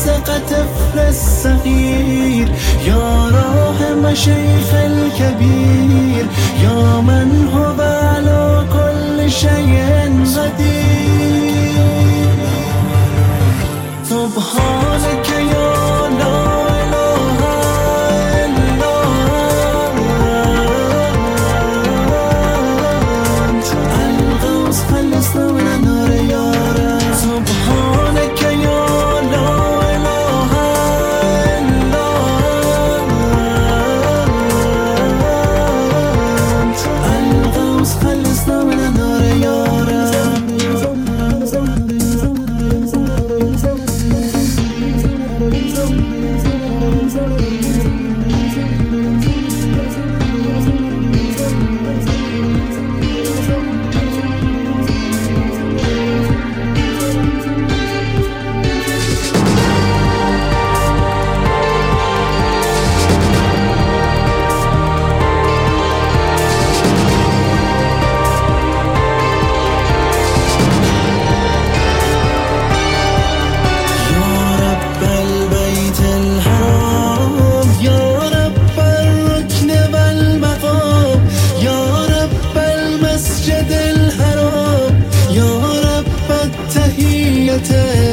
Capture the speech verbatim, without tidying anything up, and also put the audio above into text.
رازق طفل الصغير، يا راحم شيخ الكبير، يا من هو على كل شيء قدير. سبحانك يا لا إله إلا أنت، الغوث خلصنا من النار يا رب. سبحانك يا لا إله إلا أنت، الغوث خلصنا من النار يا رب. التحية